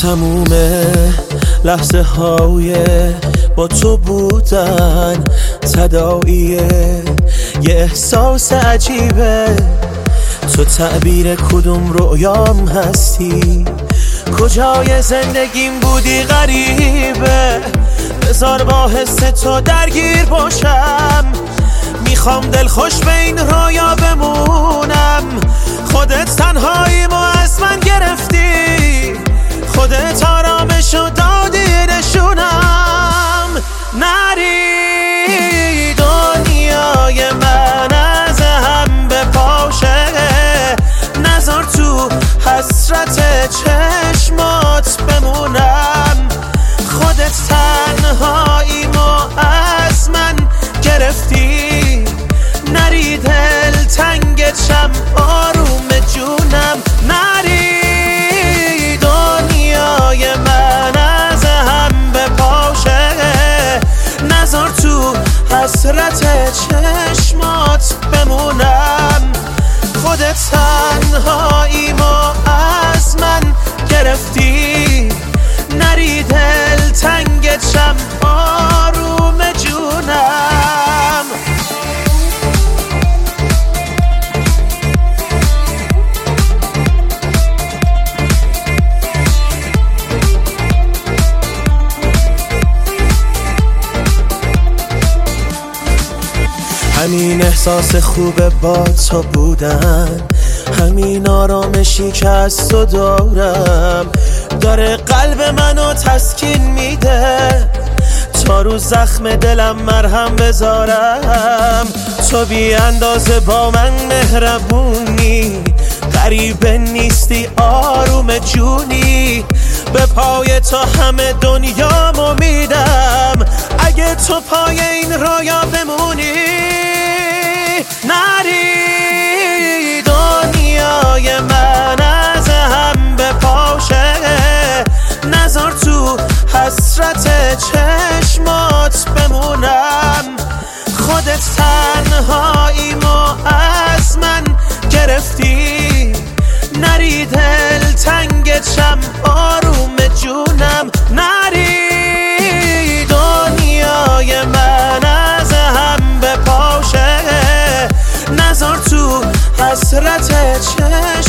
تموم لحظه های با تو بودن تداعیه، یه احساس عجیبه. تو تعبیر کدوم رویام هستی، کجای زندگیم بودی غریبه. بذار با حس تو درگیر باشم، میخوام دلخوش به این رویا بمونم. خودت تنهاییمو از من گرفتی، خودت آرامشو دادی نشونم. نری دنیای من از هم بپاشه، نذار تو حسرت چشمات بمونم. خودت تنهاییمو از من گرفتی، نری دل تنگشم آروم جونم. نری دنیای من از هم بپاشه، نذار تو حسرت چشمات بمونم. خودت تنهاییمو از من گرفتی، نری دل تنگشم آروم جونم. همین احساس خوب با تو بودن، همین آرامشی که از تو دارم، داره قلب منو تسکین میده. تا رو زخم دلم مرهم بذارم، تو بی اندازه با من مهربونی. غریبه نیستی آروم جونی، به پای تو همه دنیامو میدم. اگه تو پای این رویا بمونی، نری دنیای من از هم بپاشه، نذار تو حسرت چشمات بمونم. خودت تنهاییمو از من گرفتی، نری دل تنگشم آروم جونم. نری دنیای من از هم بپاشه، نذار تو حسرت چشمات